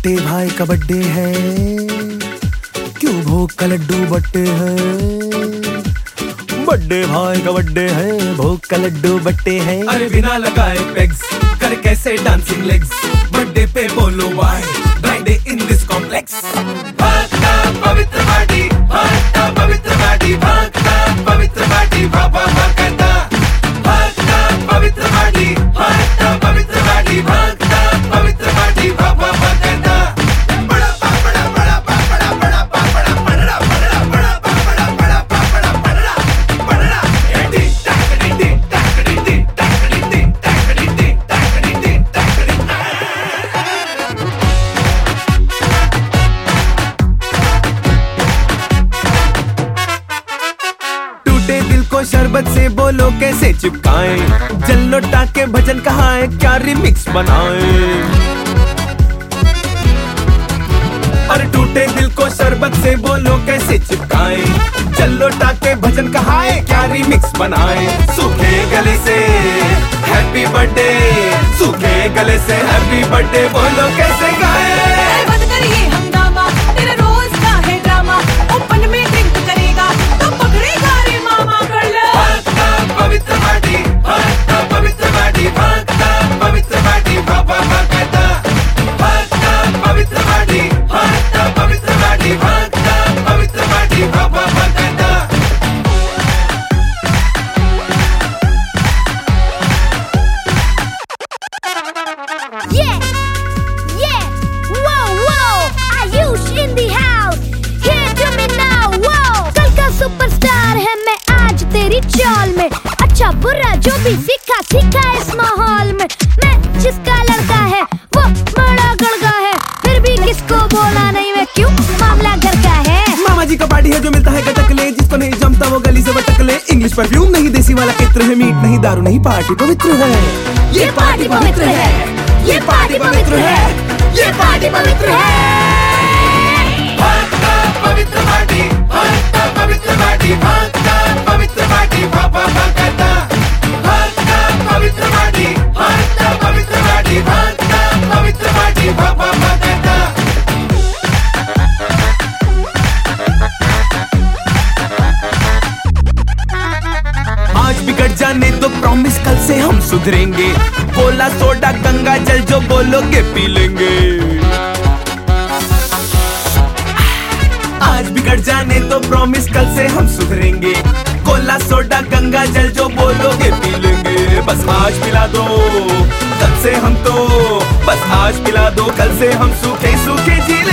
छोटे भाई का बर्थडे है, क्यों भोग का लड्डू बट्टे है। बर्थडे भाई का बर्थडे है, भोग का लड्डू बट्टे है। अरे बिना लगाए पेग्स कर कैसे डांसिंग लेग्स, बर्थडे पे बोलो वाई ब्राइडे इन दिस कॉम्प्लेक्स। भागता पवित्र बाटी, भागता पवित्र बाटी, भागता पवित्र बाटी, बाबा भागता। भागता पवित्र बाटी, भागता पवित्र बाटी, भागता पवित्र बाटी, बाबा भागता। बड़ा बड़ा बड़ा बड़ा बड़ा बड़ा बड़ा बड़ा बड़ा बड़ा बड़ा बड़ा बड़ा बड़ा एडी टाकड़ी डी टाकड़ी डी टाकड़ी डी टाकड़ी डी टाकड़ी डी टाकड़ी। टूटे दिल को शरबत से बोलो कैसे चिपकाएं, जल लौटा के भजन कहाए क्या रिमिक्स बनाएं। और टूटे दिल को शरबत से बोलो कैसे चिपकाएं, जल लौटा के भजन कहाए क्या रिमिक्स बनाएं। सूखे गले से हैप्पी बर्थडे, सूखे गले से हैप्पी बर्थडे बोलो कैसे गाए। बंद करिए हंगामा, तेरा रोज का है ड्रामा, ओपन में ड्रिंक करेगा तो पकड़ेगा रे मामा। कर लो भागता पवित्र बाटी, भागता पवित्र बाटी, भागता पवित्र बाटी, बाबा भागता। भागता पवित्र बाटी, भागता पवित्र बाटी, भागता पवित्र बाटी, बाबा भागता। Yeah, yeah, whoa, whoa, Ayush in the house, here to me now, whoa। कल का सुपरस्टार है मैं आज तेरी चाल में, अच्छा बुरा जो भी सीखा सीखा इस माहौल में। मैं जिसका लड़का है वो बड़ा गड़गा है, फिर भी किसको बोला नहीं मैं, क्यों मामला घर का है। मामा जी का पार्टी है जो मिलता है गटक ले, जिसको नहीं जमता वो गली से बटक ले। इंग्लिश परफ्यूम नहीं देसी वाला इत्र है, मीट नहीं दारू नहीं पार्टी पवित्र है। ये पार्टी पवित्र है, ये पार्टी पवित्र है, ये पार्टी पवित्र है। भागता पवित्र बाटी, भागता पवित्र बाटी, भागता पवित्र बाटी, बाबा भागता। भागता पवित्र बाटी, भागता पवित्र बाटी, भागता पवित्र बाटी, बाबा भागता। आज बिगड़ जाने तो प्रॉमिस कल से हम सुधरेंगे, कोला सोडा गंगा जल जो बोलोगे पी लेंगे। आज बिगड़ जाने तो प्रॉमिस कल से हम सुधरेंगे, कोला सोडा गंगा जल जो बोलोगे पी लेंगे। बस आज पिला दो कल से हम तो, बस आज पिला दो कल से हम सूखे सूखे जी